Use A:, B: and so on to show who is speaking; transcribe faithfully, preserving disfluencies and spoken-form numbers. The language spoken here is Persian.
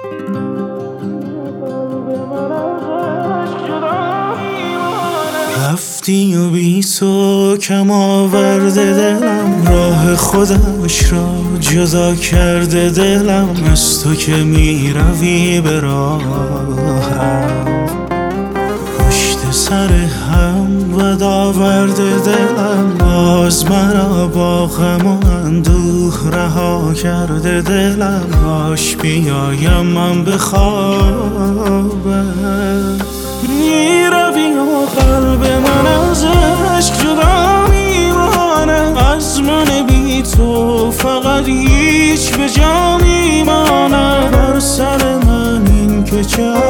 A: رفتی و بی تو کم آورده دلم، راه خودش را جدا کرده دلم. از تو که می روی به راهم، پشت سر هم ود آورده دلم. باز مرا با غم و اندوه رها کرده دلم. باش بیایم من به خوابت، می روی و قلب من از عشق جدا میمانه. از من بی تو فقط هیچ به جا میمانه. بر سر من این که چه